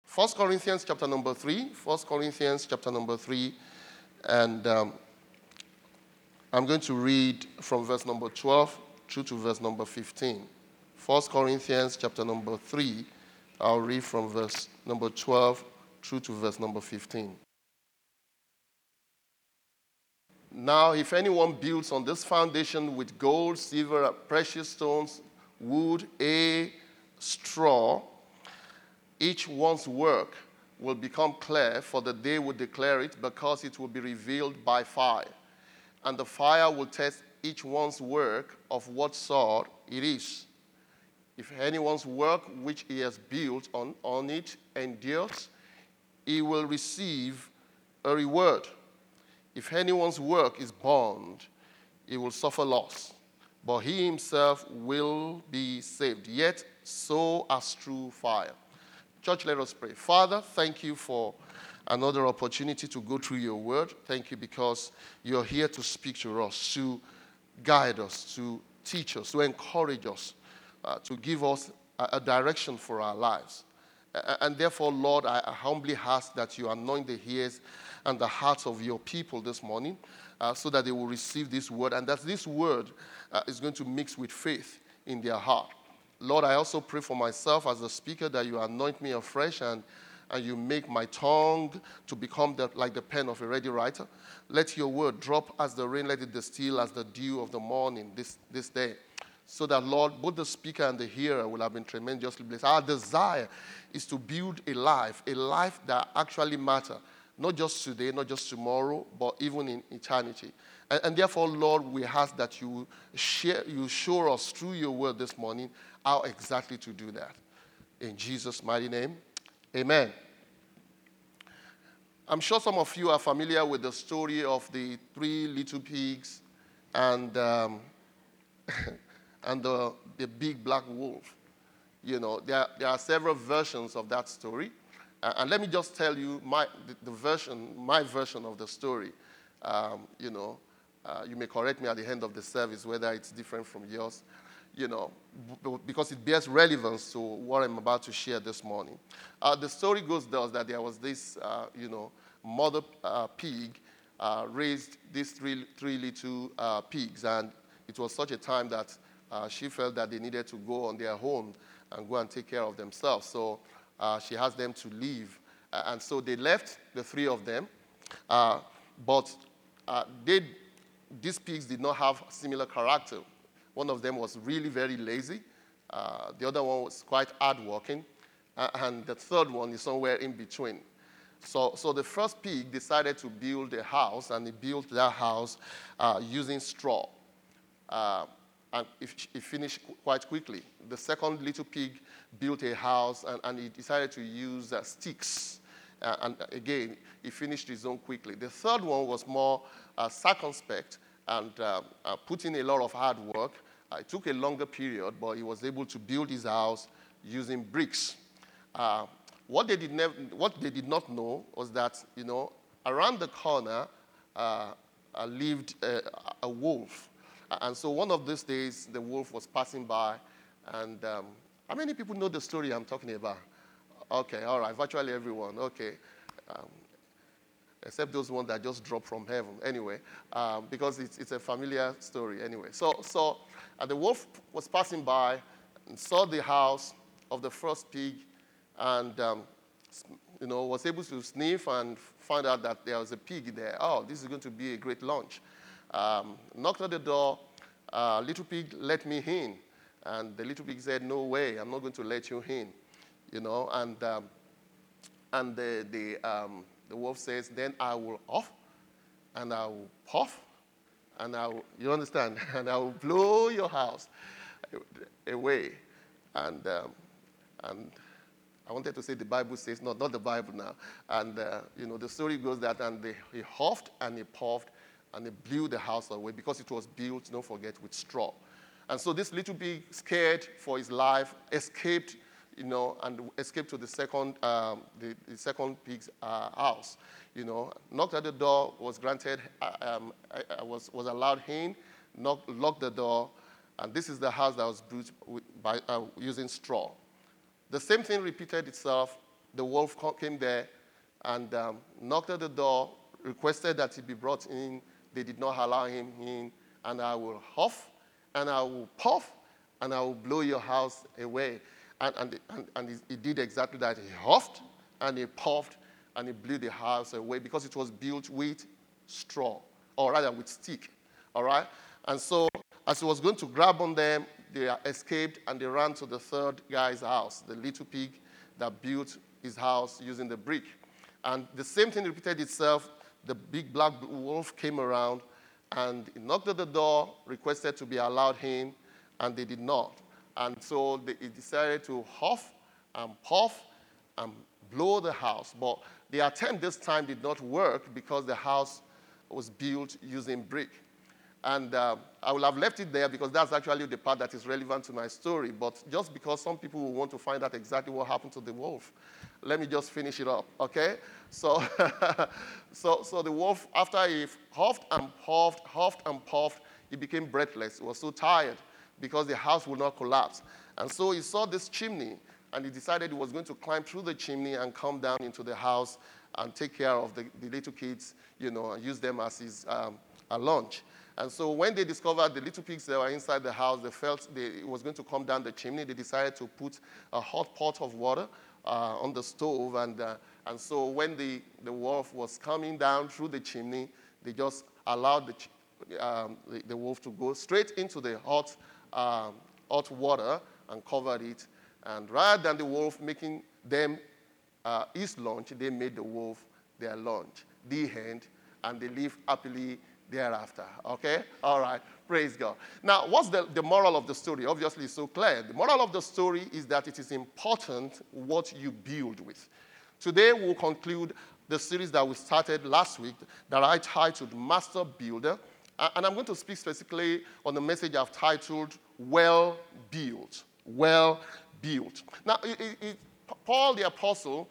First Corinthians chapter number 3. First Corinthians chapter number 3. And I'm going to read from verse number 12 through to verse number 15. First Corinthians chapter number 3. I'll read from verse number 12 through to verse number 15. Now, if anyone builds on this foundation with gold, silver, precious stones, wood, hay, straw, each one's work will become clear, for the day will declare it, because it will be revealed by fire. And the fire will test each one's work of what sort it is. If anyone's work which he has built on it endures, he will receive a reward. If anyone's work is burned, he will suffer loss, but he himself will be saved, yet so as through fire. Church, let us pray. Father, thank you for another opportunity to go through your word. Thank you because you're here to speak to us, to guide us, to teach us, to encourage us, to give us a direction for our lives. And therefore, Lord, I humbly ask that you anoint the ears and the hearts of your people this morning so that they will receive this word, and that this word is going to mix with faith in their heart. Lord, I also pray for myself as a speaker that you anoint me afresh and you make my tongue to become like the pen of a ready writer. Let your word drop as the rain, let it distill as the dew of the morning this day. So that, Lord, both the speaker and the hearer will have been tremendously blessed. Our desire is to build a life that actually matters, not just today, not just tomorrow, but even in eternity. And therefore, Lord, we ask that you show us through your word this morning how exactly to do that. In Jesus' mighty name, amen. I'm sure some of you are familiar with the story of the three little pigs and and the big black wolf. You know, there are several versions of that story. And let me just tell you my version of the story. You may correct me at the end of the service whether it's different from yours, because it bears relevance to what I'm about to share this morning. The story goes thus, that there was this, mother pig raised these three little pigs, and it was such a time that she felt that they needed to go on their own and go and take care of themselves. So she asked them to leave. And so they left, the three of them. But these pigs did not have similar character. One of them was really very lazy. The other one was quite hardworking. And the third one is somewhere in between. So the first pig decided to build a house, and he built that house using straw. And it finished quite quickly. The second little pig built a house, and he decided to use sticks. And again, he finished his own quickly. The third one was more circumspect and put in a lot of hard work. It took a longer period, but he was able to build his house using bricks. What they did not know was that, around the corner lived a wolf. And so one of these days, the wolf was passing by, and how many people know the story I'm talking about? Okay, all right, virtually everyone, okay. Except those ones that just dropped from heaven, anyway, because it's a familiar story anyway. So the wolf was passing by and saw the house of the first pig, and was able to sniff and find out that there was a pig there. Oh, this is going to be a great lunch. Knocked on the door. Little pig, let me in. And the little pig said, no way, I'm not going to let you in. And the wolf says, then I will off, and I will puff, and you understand, and I will blow your house away. And I wanted to say the Bible says, no, not the Bible now. And, the story goes that, and he huffed and he puffed, and he blew the house away because it was built, don't forget, with straw. And so this little pig, scared for his life, escaped, and escaped to the second pig's house. Knocked at the door, was granted, was allowed in, locked the door, and this is the house that was built by using straw. The same thing repeated itself the wolf came there and knocked at the door, requested that he be brought in. They did not allow him in. And I will huff, and I will puff, and I will blow your house away. And he did exactly that. He huffed, and he puffed, and he blew the house away because it was built with straw, or rather with stick. All right? And so as he was going to grab on them, they escaped, and they ran to the third guy's house, the little pig that built his house using the brick. And the same thing repeated itself. The big black wolf came around, and he knocked at the door, requested to be allowed in, and they did not. And so he decided to huff and puff and blow the house. But the attempt this time did not work because the house was built using brick. And I will have left it there because that's actually the part that is relevant to my story. But just because some people will want to find out exactly what happened to the wolf, let me just finish it up, okay? So, so the wolf, after he huffed and puffed, he became breathless. He was so tired because the house would not collapse. And so he saw this chimney, and he decided he was going to climb through the chimney and come down into the house and take care of the little kids, and use them as his lunch. And so when they discovered the little pigs that were inside the house, they felt it was going to come down the chimney. They decided to put a hot pot of water on the stove. And so when the wolf was coming down through the chimney, they just allowed the wolf to go straight into the hot water and covered it. And rather than the wolf making them his lunch, they made the wolf their lunch. The end. And they lived happily thereafter. Okay? All right. Praise God. Now, what's the moral of the story? Obviously, it's so clear. The moral of the story is that it is important what you build with. Today, we'll conclude the series that we started last week that I titled Master Builder. And I'm going to speak specifically on the message I've titled Well Built. Well Built. Now, Paul the Apostle,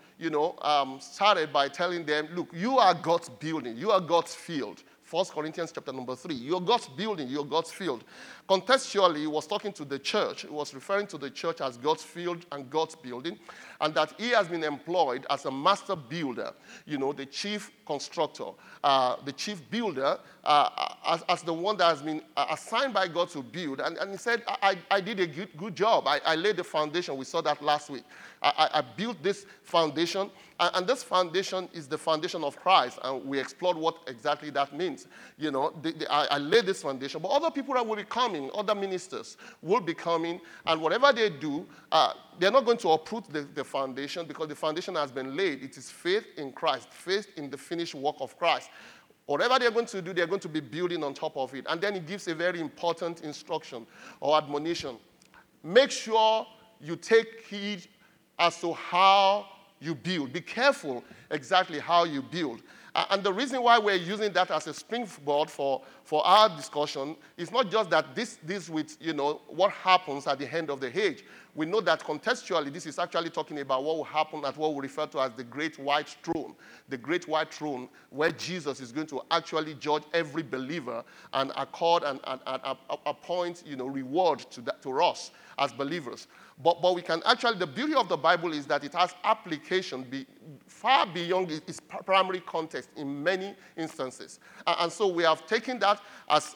started by telling them, look, you are God's building. You are God's field. 1 Corinthians chapter number 3. You're God's building. You're God's field. Contextually, he was talking to the church. He was referring to the church as God's field and God's building, and that he has been employed as a master builder, the chief constructor, the chief builder, as the one that has been assigned by God to build. And he said, I did a good job. I laid the foundation. We saw that last week. I built this foundation, and this foundation is the foundation of Christ, and we explored what exactly that means. I laid this foundation, but other people will be coming, other ministers will be coming, and whatever they do, they're not going to uproot the foundation because the foundation has been laid. It is faith in Christ, faith in the finished work of Christ. Whatever they're going to do, they're going to be building on top of it. And then he gives a very important instruction or admonition. Make sure you take heed as to how you build. Be careful exactly how you build. And the reason why we're using that as a springboard for our discussion is not just that this with, what happens at the end of the age. We know that contextually, this is actually talking about what will happen at what we refer to as the Great White Throne. The Great White Throne, where Jesus is going to actually judge every believer and accord and appoint, reward to us as believers. But we can actually, the beauty of the Bible is that it has application far beyond its primary context in many instances. And so we have taken that as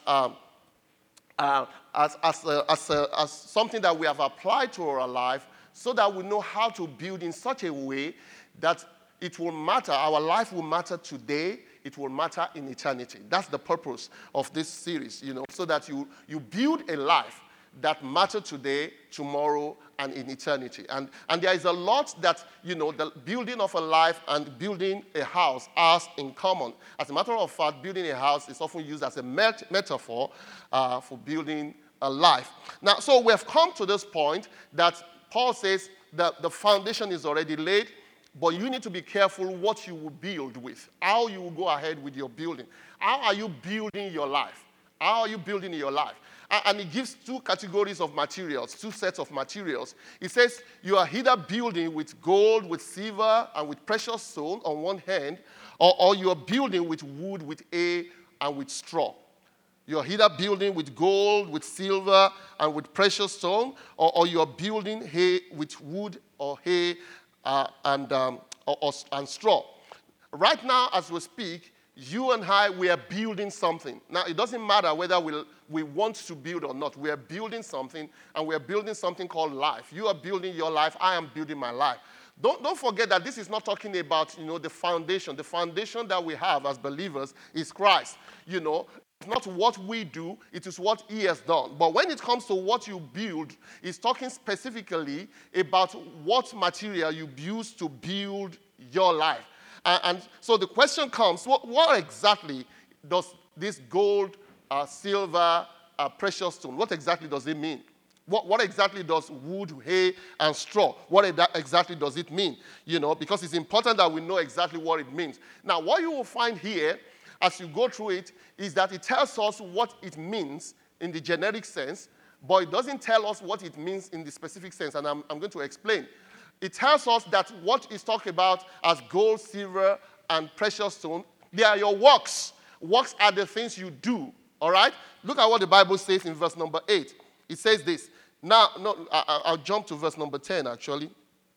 something that we have applied to our life so that we know how to build in such a way that it will matter. Our life will matter today. It will matter in eternity. That's the purpose of this series, so that you build a life that matter today, tomorrow, and in eternity. And there is a lot that, the building of a life and building a house has in common. As a matter of fact, building a house is often used as a metaphor for building a life. Now, so we have come to this point that Paul says that the foundation is already laid, but you need to be careful what you will build with, how you will go ahead with your building. How are you building your life? How are you building your life? And he gives two categories of materials, two sets of materials. He says you are either building with gold, with silver, and with precious stone on one hand, or you are building with wood, with hay, and with straw. You are either building with gold, with silver, and with precious stone, or you are building hay with wood or hay and straw. Right now, as we speak, you and I, we are building something. Now, it doesn't matter whether we want to build or not. We are building something, and we are building something called life. You are building your life. I am building my life. Don't forget that this is not talking about, the foundation. The foundation that we have as believers is Christ. It's not what we do, it is what he has done. But when it comes to what you build, it's talking specifically about what material you use to build your life. And so the question comes, what exactly does this gold, silver, precious stone, what exactly does it mean? What exactly does wood, hay, and straw, what exactly does it mean? Because it's important that we know exactly what it means. Now, what you will find here, as you go through it, is that it tells us what it means in the generic sense, but it doesn't tell us what it means in the specific sense, and I'm going to explain. It tells us that what is talked about as gold, silver, and precious stone, they are your works. Works are the things you do, all right? Look at what the Bible says in verse number 8. It says this. Now, I'll jump to verse number 10, actually.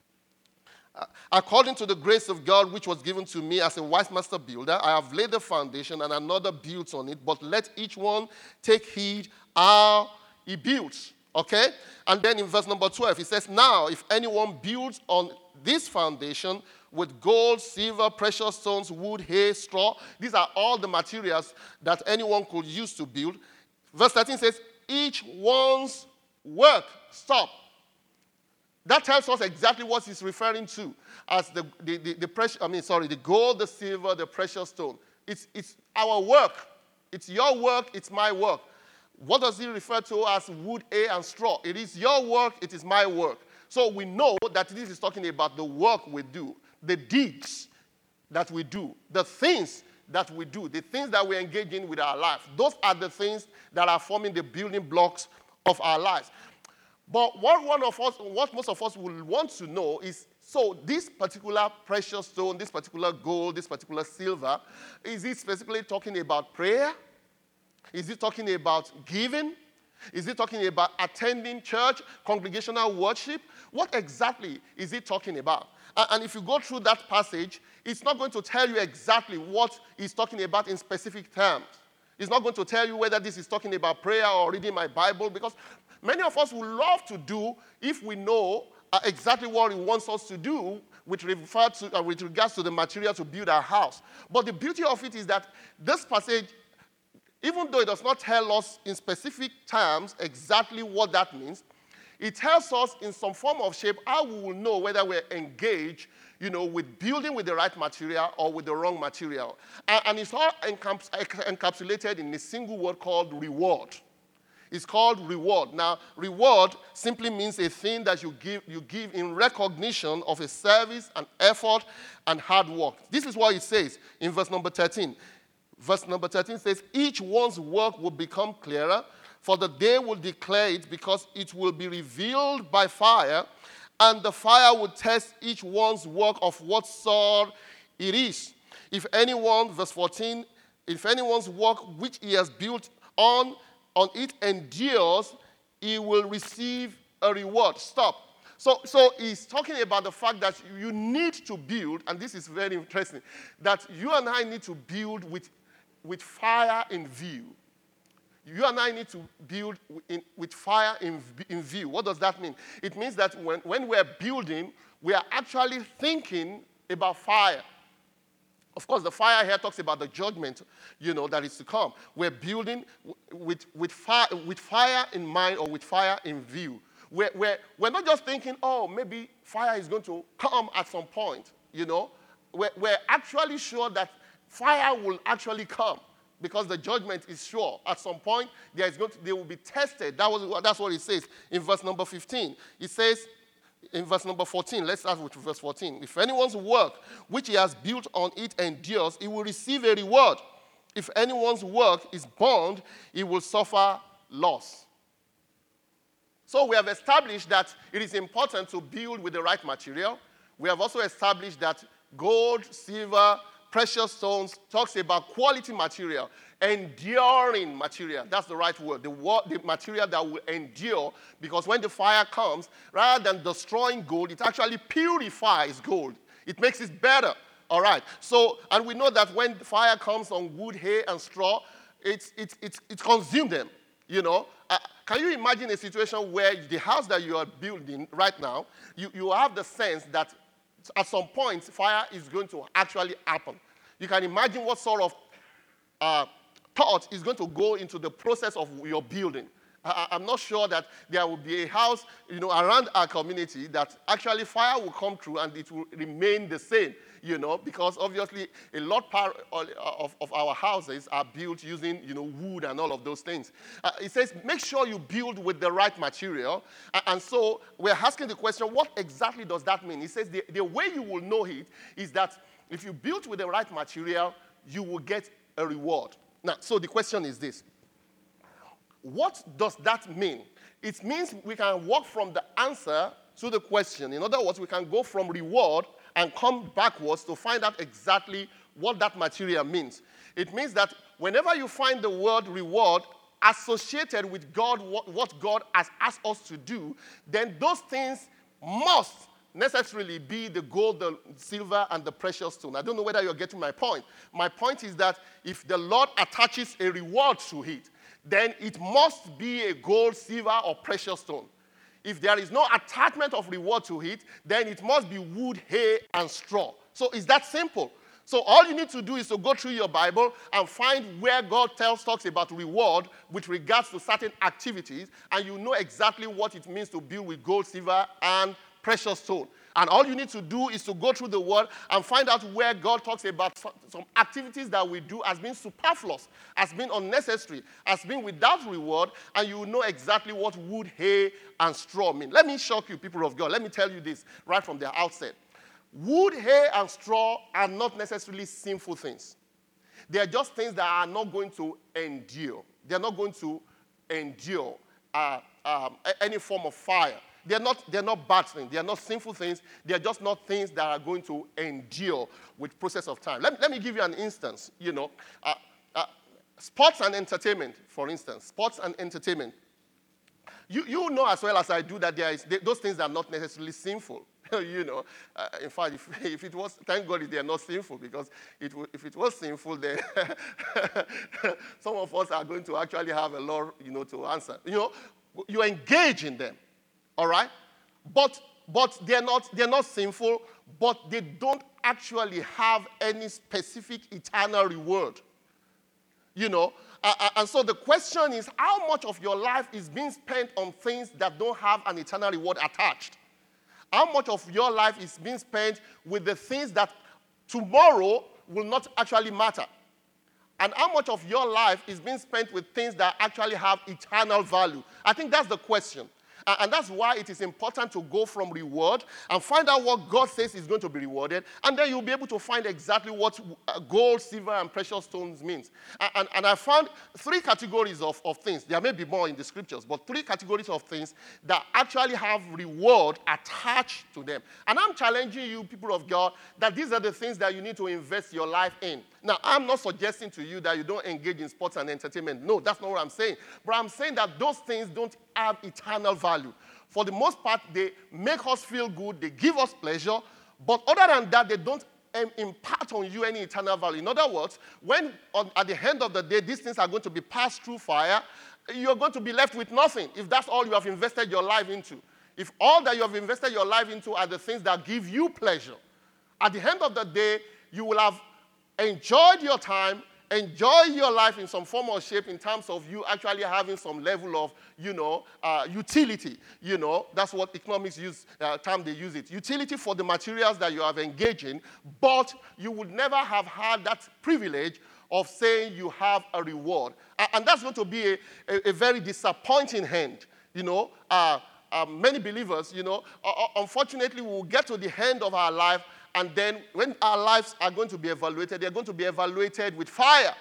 According to the grace of God which was given to me as a wise master builder, I have laid the foundation and another builds on it, but let each one take heed how he builds. Okay? And then in verse number 12, it says, now if anyone builds on this foundation with gold, silver, precious stones, wood, hay, straw, these are all the materials that anyone could use to build. Verse 13 says, each one's work. Stop. That tells us exactly what he's referring to as the gold, the silver, the precious stone. It's our work. It's your work, it's my work. What does he refer to as wood, hay, and straw? It is your work, it is my work. So we know that this is talking about the work we do, the deeds that we do, the things that we do, the things that we engage in with our life. Those are the things that are forming the building blocks of our lives. But what most of us will want to know is, so this particular precious stone, this particular gold, this particular silver, is it specifically talking about prayer? Is it talking about giving? Is it talking about attending church, congregational worship? What exactly is it talking about? And if you go through that passage, it's not going to tell you exactly what it's talking about in specific terms. It's not going to tell you whether this is talking about prayer or reading my Bible, because many of us would love to do if we know exactly what he wants us to do with regards to the material to build our house. But the beauty of it is that this passage, even though it does not tell us in specific terms exactly what that means, it tells us in some form of shape how we will know whether we're engaged, with building with the right material or with the wrong material. And it's all encapsulated in a single word called reward. It's called reward. Now, reward simply means a thing that you give in recognition of a service, an effort, and hard work. This is what it says in verse number 13. Verse number 13 says, each one's work will become clearer, for the day will declare it, because it will be revealed by fire, and the fire will test each one's work of what sort it is. If anyone, verse 14, if anyone's work which he has built on it endures, he will receive a reward. Stop. So he's talking about the fact that you need to build, and this is very interesting, that you and I need to build with fire in view. You and I need to build with fire in view. What does that mean? It means that when we're building, we are actually thinking about fire. Of course, the fire here talks about the judgment, that is to come. We're building with fire in mind or with fire in view. We're not just thinking, maybe fire is going to come at some point, We're actually sure that fire will actually come, because the judgment is sure. At some point, they will be tested. That's what it says in verse number 15. It says in verse number 14, let's start with verse 14. If anyone's work which he has built on it endures, he will receive a reward. If anyone's work is burned, he will suffer loss. So we have established that it is important to build with the right material. We have also established that gold, silver, precious stones talks about quality material, enduring material. That's the right word. The material that will endure, because when the fire comes, rather than destroying gold, it actually purifies gold. It makes it better. All right. So, and we know that when fire comes on wood, hay, and straw, it consumes them. You know, can you imagine a situation where the house that you are building right now, you have the sense that at some point fire is going to actually happen. You can imagine what sort of thought is going to go into the process of your building. I'm not sure that there will be a house, you know, around our community that actually fire will come through and it will remain the same, you know, because obviously a lot of our houses are built using, you know, wood and all of those things. It says make sure you build with the right material. And so we're asking the question, what exactly does that mean? It says the way you will know it is that if you build with the right material, you will get a reward. Now, so the question is this. What does that mean? It means we can walk from the answer to the question. In other words, we can go from reward and come backwards to find out exactly what that material means. It means that whenever you find the word reward associated with God, what God has asked us to do, then those things must necessarily be the gold, the silver, and the precious stone. I don't know whether you're getting my point. My point is that if the Lord attaches a reward to it, then it must be a gold, silver, or precious stone. If there is no attachment of reward to it, then it must be wood, hay, and straw. So it's that simple. So all you need to do is to go through your Bible and find where God talks about reward with regards to certain activities, and you know exactly what it means to build with gold, silver, and precious stone. And all you need to do is to go through the word and find out where God talks about some activities that we do as being superfluous, as being unnecessary, as being without reward, and you will know exactly what wood, hay, and straw mean. Let me shock you, people of God. Let me tell you this right from the outset. Wood, hay, and straw are not necessarily sinful things. They are just things that are not going to endure. They are not going to endure any form of fire. They're not bad things. They are not sinful things. They are just not things that are going to endure with process of time. Let me give you an instance. You know, sports and entertainment, for instance. Sports and entertainment. You know as well as I do that those things are not necessarily sinful. You know, in fact, if it was, thank God they are not sinful, because if it was sinful, then some of us are going to actually have a lot, you know, to answer. You know, you engage in them. All right? But they're not sinful, but they don't actually have any specific eternal reward. You know? And so the question is, how much of your life is being spent on things that don't have an eternal reward attached? How much of your life is being spent with the things that tomorrow will not actually matter? And how much of your life is being spent with things that actually have eternal value? I think that's the question. And that's why it is important to go from reward and find out what God says is going to be rewarded, and then you'll be able to find exactly what gold, silver, and precious stones means. And I found three categories of things. There may be more in the scriptures, but three categories of things that actually have reward attached to them. And I'm challenging you, people of God, that these are the things that you need to invest your life in. Now, I'm not suggesting to you that you don't engage in sports and entertainment. No, that's not what I'm saying. But I'm saying that those things don't have eternal value. For the most part, they make us feel good, they give us pleasure, but other than that, they don't impart on you any eternal value. In other words, when at the end of the day, these things are going to be passed through fire, you're going to be left with nothing if that's all you have invested your life into. If all that you have invested your life into are the things that give you pleasure, at the end of the day, you will have enjoyed your time, enjoy your life in some form or shape in terms of you actually having some level of, you know, utility. You know, that's what economics term they use it. Utility for the materials that you have engaged in, but you would never have had that privilege of saying you have a reward. And that's going to be a very disappointing end. You know, many believers, you know, unfortunately, we will get to the end of our life, and then when our lives are going to be evaluated, they're going to be evaluated with fire.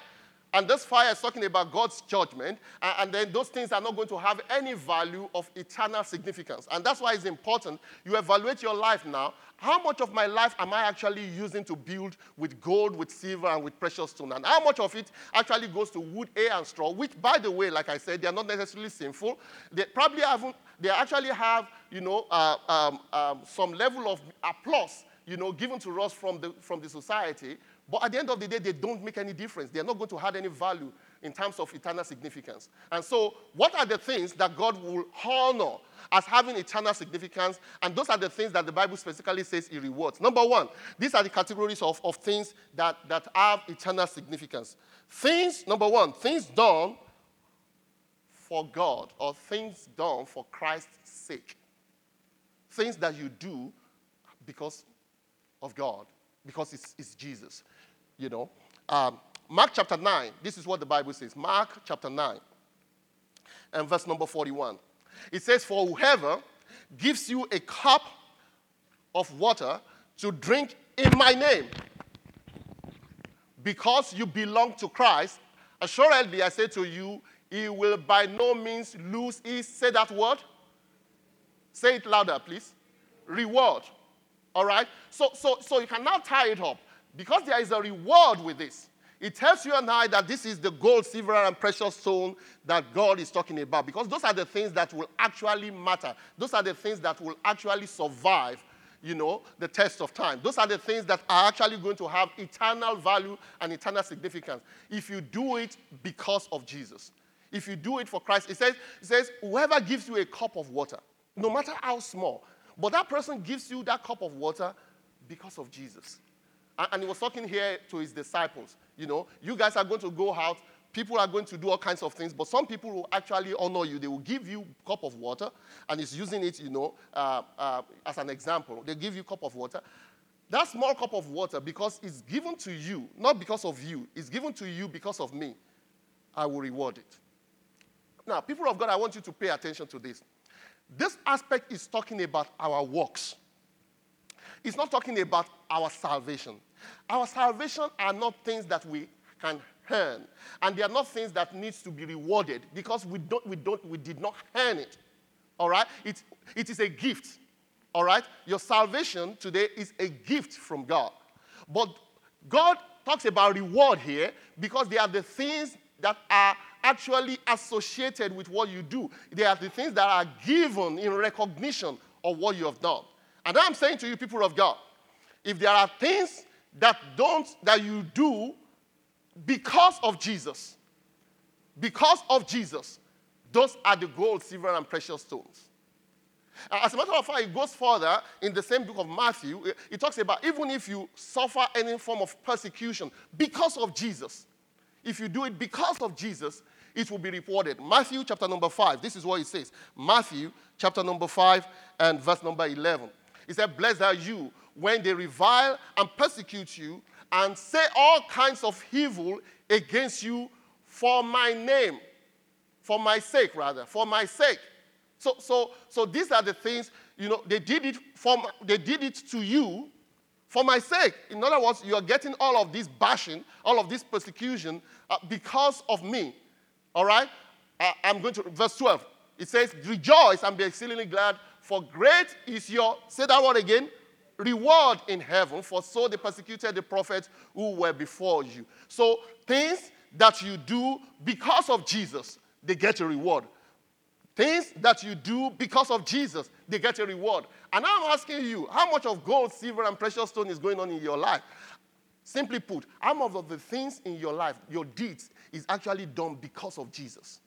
And this fire is talking about God's judgment, and then those things are not going to have any value of eternal significance. And that's why it's important you evaluate your life now. How much of my life am I actually using to build with gold, with silver, and with precious stone? And how much of it actually goes to wood, hay, and straw, which, by the way, like I said, they are not necessarily sinful. They actually have, some level of applause, given to us from the society. But at the end of the day, they don't make any difference. They're not going to add any value in terms of eternal significance. And so, what are the things that God will honor as having eternal significance? And those are the things that the Bible specifically says He rewards. Number one, these are the categories of things that have eternal significance. Number one, things done for God or things done for Christ's sake. Things that you do because of God, because it's Jesus. Mark chapter 9, this is what the Bible says. Mark chapter 9 and verse number 41. It says, for whoever gives you a cup of water to drink in my name, because you belong to Christ, assuredly I say to you, he will by no means lose his, say that word. Say it louder, please. Reward. All right? So you can now tie it up. Because there is a reward with this. It tells you and I that this is the gold, silver, and precious stone that God is talking about. Because those are the things that will actually matter. Those are the things that will actually survive, the test of time. Those are the things that are actually going to have eternal value and eternal significance. If you do it because of Jesus. If you do it for Christ. It says, whoever gives you a cup of water, no matter how small, but that person gives you that cup of water because of Jesus. And he was talking here to his disciples. You guys are going to go out. People are going to do all kinds of things. But some people will actually honor you. They will give you a cup of water. And he's using it, as an example. They give you a cup of water. That small cup of water, because it's given to you, not because of you. It's given to you because of me. I will reward it. Now, people of God, I want you to pay attention to this. This aspect is talking about our works. It's not talking about our salvation. Our salvation are not things that we can earn. And they are not things that needs to be rewarded because we did not earn it. All right? It is a gift. All right? Your salvation today is a gift from God. But God talks about reward here because they are the things that are actually associated with what you do. They are the things that are given in recognition of what you have done. And I'm saying to you, people of God, if there are things that you do because of Jesus, those are the gold, silver, and precious stones. As a matter of fact, it goes further in the same book of Matthew. It talks about even if you suffer any form of persecution because of Jesus, if you do it because of Jesus, it will be rewarded. Matthew chapter number 5, this is what it says. Matthew chapter number 5 and verse number 11. He said, blessed are you when they revile and persecute you and say all kinds of evil against you for my name. For my sake, rather. For my sake. So these are the things, they did it to you for my sake. In other words, you are getting all of this bashing, all of this persecution because of me. All right? I'm going to, verse 12. It says, rejoice and be exceedingly glad, for great is your, say that word again, reward in heaven, for so they persecuted the prophets who were before you. So things that you do because of Jesus, they get a reward. Things that you do because of Jesus, they get a reward. And I'm asking you, how much of gold, silver, and precious stone is going on in your life? Simply put, how much of the things in your life, your deeds, is actually done because of Jesus?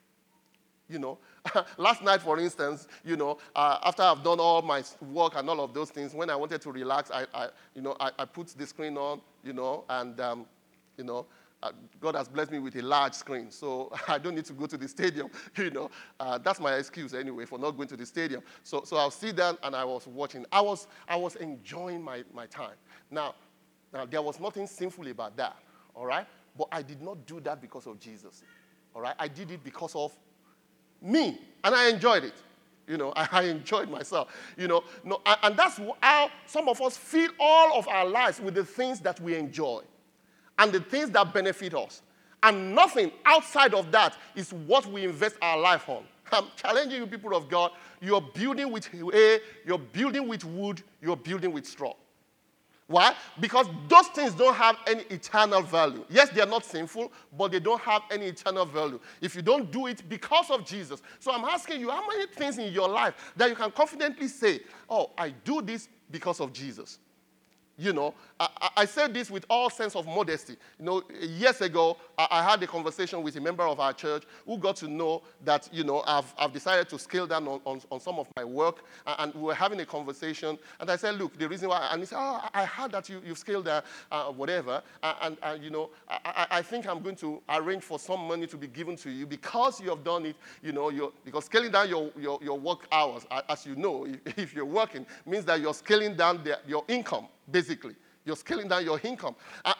Last night, for instance, after I've done all my work and all of those things, when I wanted to relax, I put the screen on, and God has blessed me with a large screen, so I don't need to go to the stadium, That's my excuse anyway for not going to the stadium. So I'll sit down and I was watching. I was enjoying my time. Now, there was nothing sinful about that, all right? But I did not do that because of Jesus, all right? I did it because of me, and I enjoyed it. I enjoyed myself, and that's how some of us fill all of our lives with the things that we enjoy and the things that benefit us. And nothing outside of that is what we invest our life on. I'm challenging you, people of God. You're building with hay, you're building with wood, you're building with straw. Why? Because those things don't have any eternal value. Yes, they are not sinful, but they don't have any eternal value if you don't do it because of Jesus. So I'm asking you, how many things in your life that you can confidently say, oh, I do this because of Jesus? You know, I said this with all sense of modesty. You know, years ago, I had a conversation with a member of our church who got to know that, you know, I've decided to scale down on some of my work. And we were having a conversation. And I said, look, the reason why, and he said, oh, I heard that you've scaled down, whatever. And you know, I think I'm going to arrange for some money to be given to you because you have done it, you know, because scaling down your work hours, as you know, if you're working, means that you're scaling down your income. Basically, you're scaling down your income.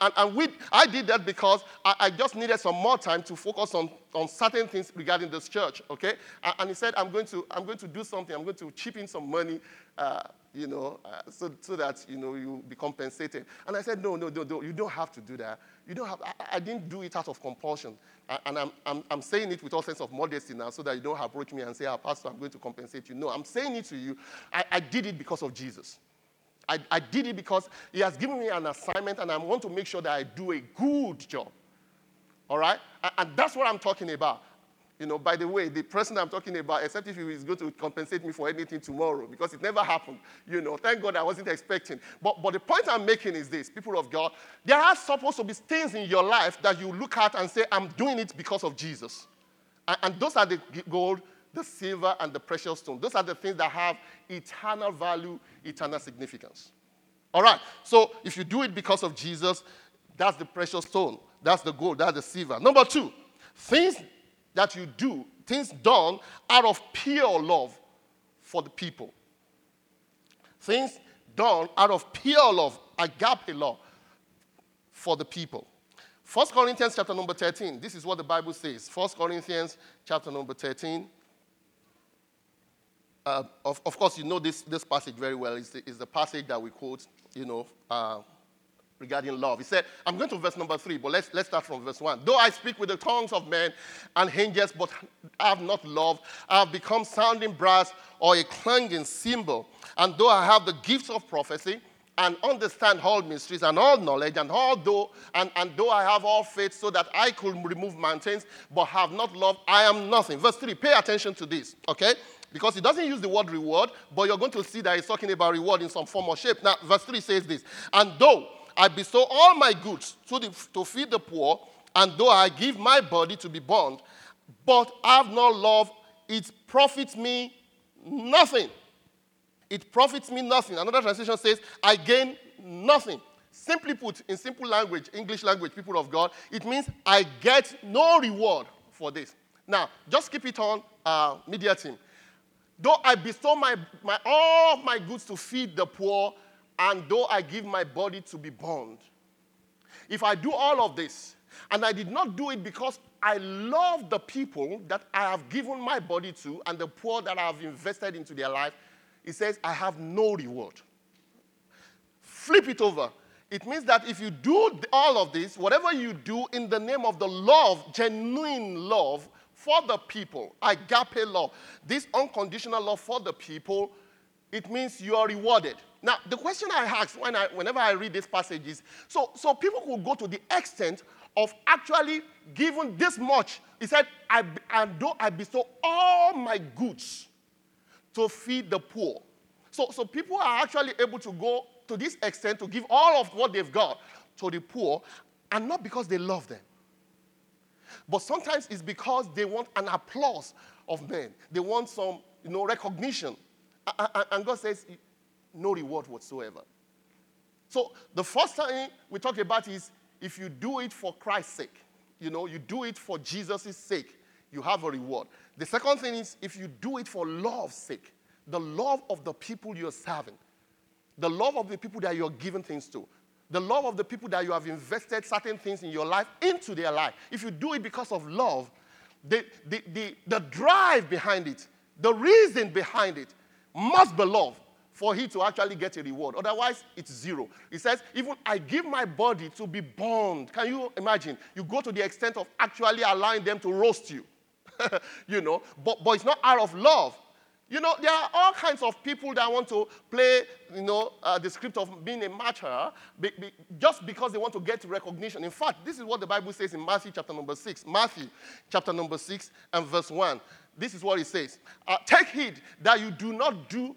I did that because I just needed some more time to focus on certain things regarding this church, okay? And he said, I'm going to do something. I'm going to chip in some money, you know, so that, you know, you'll be compensated. And I said, no, you don't have to do that. You don't have. I didn't do it out of compulsion. And I'm saying it with all sense of modesty now so that you don't approach me and say, Pastor, I'm going to compensate you. No, I'm saying it to you. I did it because of Jesus. I did it because he has given me an assignment, and I want to make sure that I do a good job. All right? And that's what I'm talking about. You know, by the way, the person I'm talking about, except if he is going to compensate me for anything tomorrow, because it never happened. You know, thank God I wasn't expecting. But the point I'm making is this, people of God, there are supposed to be things in your life that you look at and say, I'm doing it because of Jesus. And those are the gold, the silver, and the precious stone. Those are the things that have eternal value, eternal significance. All right, so if you do it because of Jesus, that's the precious stone. That's the gold, that's the silver. Number 2, things that you do, things done out of pure love for the people. Things done out of pure love, agape love, for the people. 1 Corinthians chapter number 13, this is what the Bible says. 1 Corinthians chapter number 13. Of course, you know this passage very well. It's the passage that we quote, you know, regarding love. He said, I'm going to verse number 3, but let's start from verse 1. Though I speak with the tongues of men and angels, but have not love, I have become sounding brass or a clanging cymbal. And though I have the gifts of prophecy and understand all mysteries and all knowledge, and though I have all faith so that I could remove mountains, but have not love, I am nothing. Verse 3, pay attention to this, okay? Because he doesn't use the word reward, but you're going to see that he's talking about reward in some form or shape. Now, verse 3 says this, and though I bestow all my goods to feed the poor, and though I give my body to be burned, but have not love, it profits me nothing. It profits me nothing. Another translation says, I gain nothing. Simply put, in simple language, English language, people of God, it means I get no reward for this. Now, just keep it on, media team. Though I bestow all of my goods to feed the poor, and though I give my body to be burned. If I do all of this, and I did not do it because I love the people that I have given my body to and the poor that I have invested into their life, it says I have no reward. Flip it over. It means that if you do all of this, whatever you do in the name of the love, genuine love, for the people, agape love, this unconditional love for the people, it means you are rewarded. Now, the question I ask whenever I read this passage is, so people could go to the extent of actually giving this much. He said, though I bestow all my goods to feed the poor. So people are actually able to go to this extent to give all of what they've got to the poor, and not because they love them. But sometimes it's because they want an applause of men. They want some, recognition. And God says, no reward whatsoever. So the first thing we talk about is if you do it for Christ's sake, you do it for Jesus' sake, you have a reward. The second thing is if you do it for love's sake, the love of the people you're serving, the love of the people that you're giving things to, the love of the people that you have invested certain things in your life into their life. If you do it because of love, the drive behind it, the reason behind it must be love for he to actually get a reward. Otherwise, it's zero. It says, even I give my body to be burned. Can you imagine? You go to the extent of actually allowing them to roast you. But it's not out of love. There are all kinds of people that want to play, the script of being a martyr just because they want to get recognition. In fact, this is what the Bible says in Matthew chapter number 6. Matthew chapter number 6 and verse 1. This is what it says. Take heed that you do not do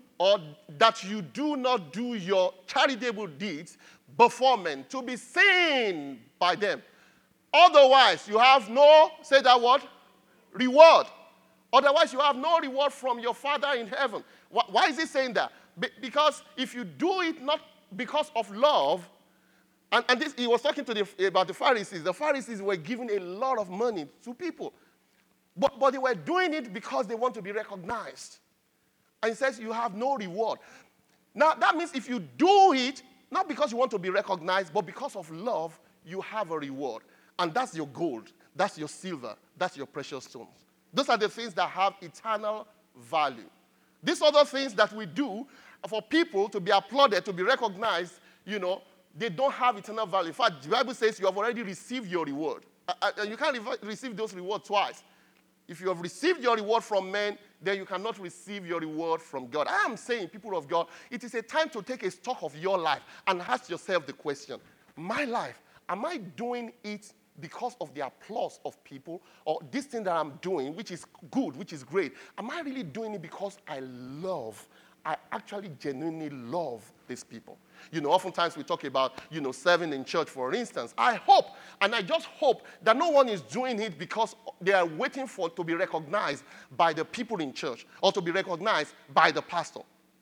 your charitable deeds before men to be seen by them. Otherwise, you have no, say that word, reward. Otherwise, you have no reward from your Father in heaven. Why is he saying that? Because if you do it not because of love, and this, he was talking about the Pharisees. The Pharisees were giving a lot of money to people. But they were doing it because they want to be recognized. And he says you have no reward. Now, that means if you do it, not because you want to be recognized, but because of love, you have a reward. And that's your gold. That's your silver. That's your precious stones. Those are the things that have eternal value. These other things that we do for people to be applauded, to be recognized, they don't have eternal value. In fact, the Bible says you have already received your reward. And you can't receive those rewards twice. If you have received your reward from men, then you cannot receive your reward from God. I am saying, people of God, it is a time to take a stock of your life and ask yourself the question, my life, am I doing it because of the applause of people, or this thing that I'm doing, which is good, which is great, am I really doing it because I actually genuinely love these people? Oftentimes we talk about, serving in church, for instance. I hope, and I just hope that no one is doing it because they are waiting to be recognized by the people in church, or to be recognized by the pastor,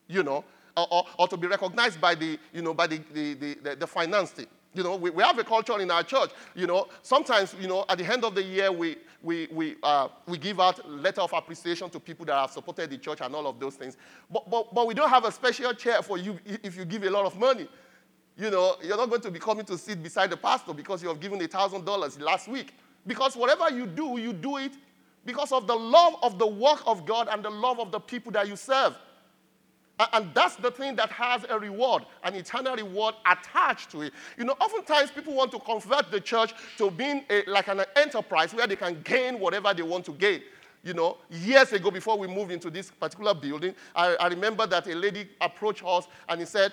or to be recognized by the finance team. We have a culture in our church. Sometimes, at the end of the year, we give out a letter of appreciation to people that have supported the church and all of those things. But we don't have a special chair for you if you give a lot of money. You're not going to be coming to sit beside the pastor because you have given $1,000 last week. Because whatever you do it because of the love of the work of God and the love of the people that you serve. And that's the thing that has a reward, an eternal reward attached to it. Oftentimes people want to convert the church to being like an enterprise where they can gain whatever they want to gain. Years ago, before we moved into this particular building, I remember that a lady approached us and he said,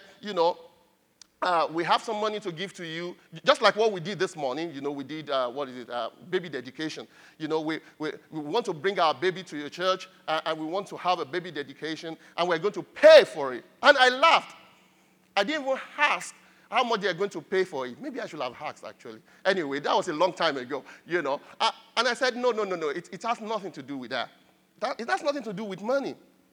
we have some money to give to you, just like what we did this morning. We did, baby dedication. We want to bring our baby to your church, and we want to have a baby dedication, and we're going to pay for it. And I laughed. I didn't even ask how much they're going to pay for it. Maybe I should have asked, actually. Anyway, that was a long time ago, And I said, no. It has nothing to do with that. It has nothing to do with money,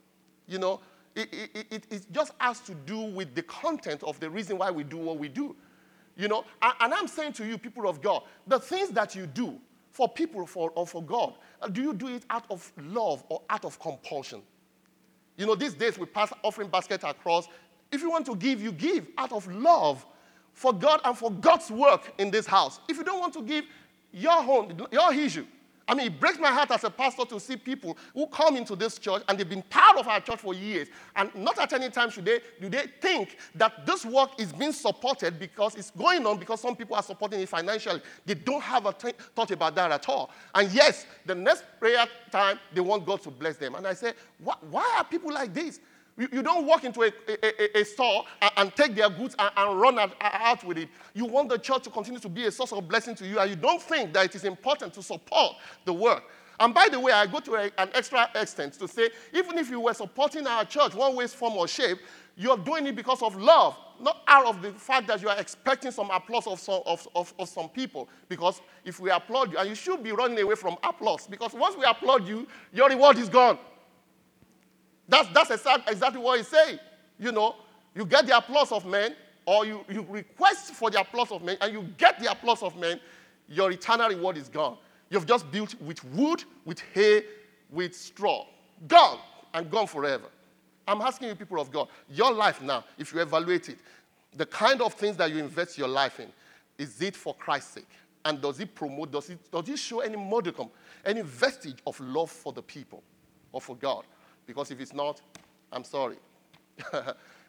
It just has to do with the content of the reason why we do what we do. And I'm saying to you, people of God, the things that you do for people or for God, do you do it out of love or out of compulsion? These days we pass offering basket across. If you want to give, you give out of love for God and for God's work in this house. If you don't want to give, your issue. It breaks my heart as a pastor to see people who come into this church and they've been part of our church for years. And not at any time do they think that this work is being supported because it's going on because some people are supporting it financially. They don't have a thought about that at all. And yes, the next prayer time, they want God to bless them. And I say, why are people like this? You don't walk into a store and take their goods and run out with it. You want the church to continue to be a source of blessing to you, and you don't think that it is important to support the work. And by the way, I go to an extra extent to say, even if you were supporting our church one way, form, or shape, you're doing it because of love, not out of the fact that you are expecting some applause of some people. Because if we applaud you, and you should be running away from applause, because once we applaud you, your reward is gone. That's exactly what he's saying. You get the applause of men, or you request for the applause of men, and you get the applause of men, your eternal reward is gone. You've just built with wood, with hay, with straw. Gone, and gone forever. I'm asking you, people of God, your life now, if you evaluate it, the kind of things that you invest your life in, is it for Christ's sake? And does it promote, does it show any modicum, any vestige of love for the people or for God? Because if it's not, I'm sorry.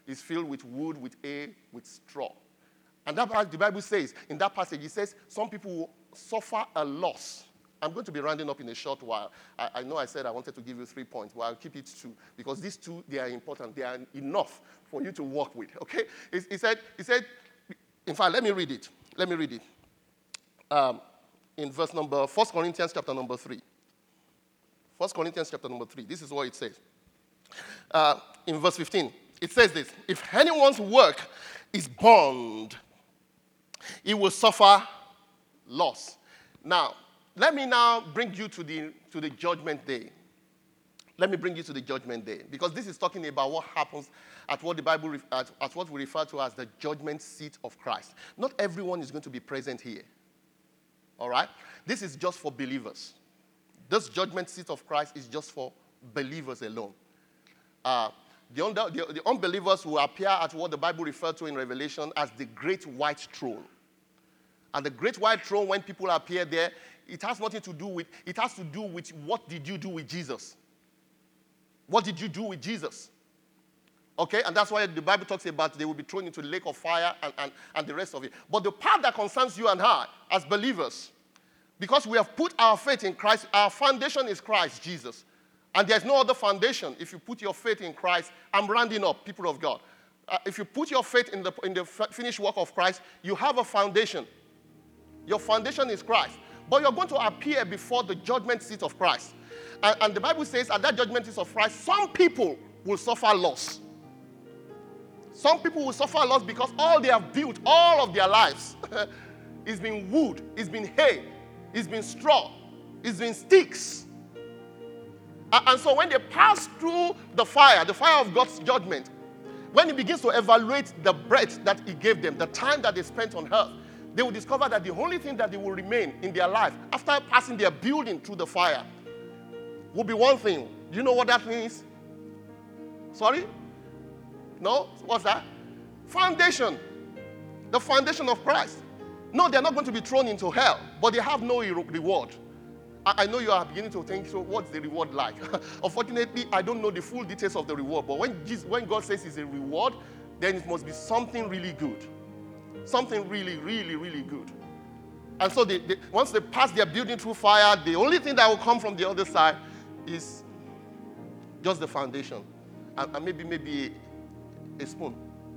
is filled with wood, with with straw. And that part, the Bible says, in that passage, it says some people will suffer a loss. I'm going to be rounding up in a short while. I know I said I wanted to give you 3 points, but I'll keep it 2, because these 2, they are important. They are enough for you to work with, okay? He said, in fact, let me read it. In verse number, 1 Corinthians chapter number 3. 1 Corinthians chapter number 3, this is what it says. In verse 15, it says this: if anyone's work is burned, he will suffer loss. Now, let me now bring you to the judgment day. Let me bring you to the judgment day, because this is talking about what happens at what the Bible at what we refer to as the judgment seat of Christ. Not everyone is going to be present here. All right? This is just for believers. This judgment seat of Christ is just for believers alone. The unbelievers will appear at what the Bible referred to in Revelation as the great white throne. And the great white throne, when people appear there, it has nothing to do with, it has to do with what did you do with Jesus? What did you do with Jesus? Okay, and that's why the Bible talks about they will be thrown into the lake of fire and the rest of it. But the part that concerns you and I, as believers, because we have put our faith in Christ, our foundation is Christ Jesus. And there's no other foundation. If you put your faith in Christ, I'm rounding up, people of God. If you put your faith in the finished work of Christ, you have a foundation. Your foundation is Christ. But you're going to appear before the judgment seat of Christ. And the Bible says at that judgment seat of Christ, some people will suffer loss. Some people will suffer loss because all they have built, all of their lives, it's been wood, it's been hay, it's been straw, it's been sticks. And so when they pass through the fire of God's judgment, when he begins to evaluate the breath that he gave them, the time that they spent on earth, they will discover that the only thing that they will remain in their life after passing their building through the fire will be one thing. Do you know what that means? Sorry? No? What's that? Foundation. The foundation of Christ. No, they're not going to be thrown into hell, but they have no reward. I know you are beginning to think, so what's the reward like? Unfortunately, I don't know the full details of the reward, but when God says it's a reward, then it must be something really good. Something really, really, really good. And so once they pass their building through fire, the only thing that will come from the other side is just the foundation. And maybe a spoon.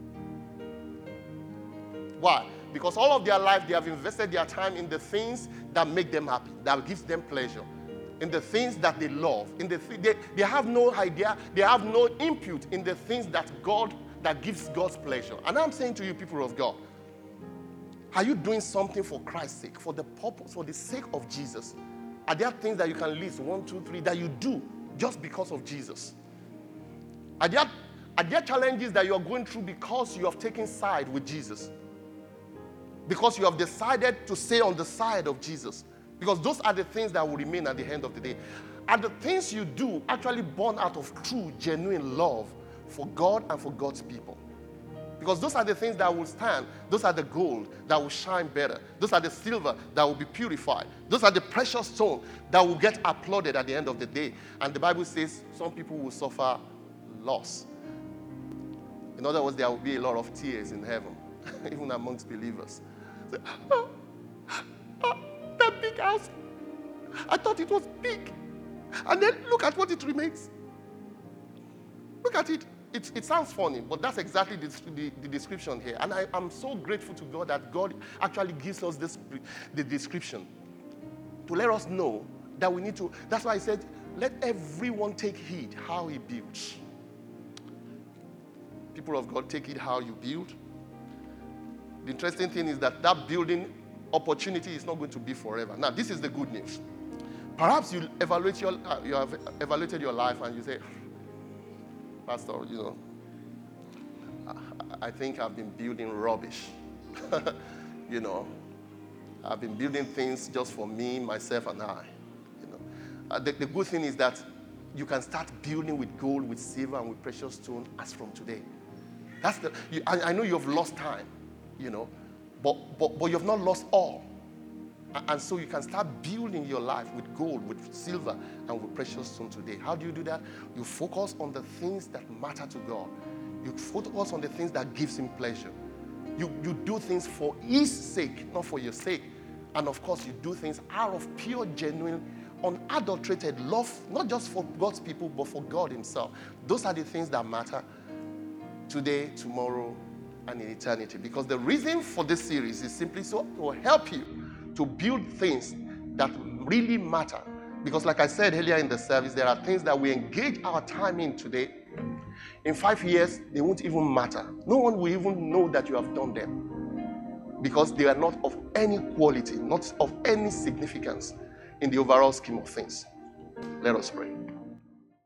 Why? Because all of their life, they have invested their time in the things that make them happy, that gives them pleasure, in the things that they love. They have no idea, they have no input in the things that gives God's pleasure. And I'm saying to you, people of God, are you doing something for Christ's sake, for the purpose, for the sake of Jesus? Are there things that you can list, 1, 2, 3, that you do just because of Jesus? Are there challenges that you are going through because you have taken side with Jesus? Because you have decided to stay on the side of Jesus? Because those are the things that will remain at the end of the day. Are the things you do actually born out of true, genuine love for God and for God's people? Because those are the things that will stand. Those are the gold that will shine better. Those are the silver that will be purified. Those are the precious stone that will get applauded at the end of the day. And the Bible says some people will suffer loss. In other words, there will be a lot of tears in heaven, even amongst believers. That big house, I thought it was big. And then look at what it remains. Look at it. It sounds funny, but that's exactly the description here. And I'm so grateful to God that God actually gives us the description to let us know that we need to. That's why I said, let everyone take heed how he builds. People of God, take heed how you build. The interesting thing is that building opportunity is not going to be forever. Now, this is the good news. Perhaps you have evaluated your life and you say, Pastor, I think I've been building rubbish. I've been building things just for me, myself, and I. The good thing is that you can start building with gold, with silver, and with precious stone as from today. I know you have lost time, but you have not lost all. And so you can start building your life with gold, with silver, and with precious stone today. How do you do that? You focus on the things that matter to God. You focus on the things that gives him pleasure. You do things for his sake, not for your sake. And of course, you do things out of pure, genuine, unadulterated love, not just for God's people, but for God himself. Those are the things that matter today, tomorrow, and in eternity. Because the reason for this series is simply so to help you to build things that really matter. Because like I said earlier in the service, there are things that we engage our time in today. In 5 years, they won't even matter. No one will even know that you have done them. Because they are not of any quality, not of any significance in the overall scheme of things. Let us pray.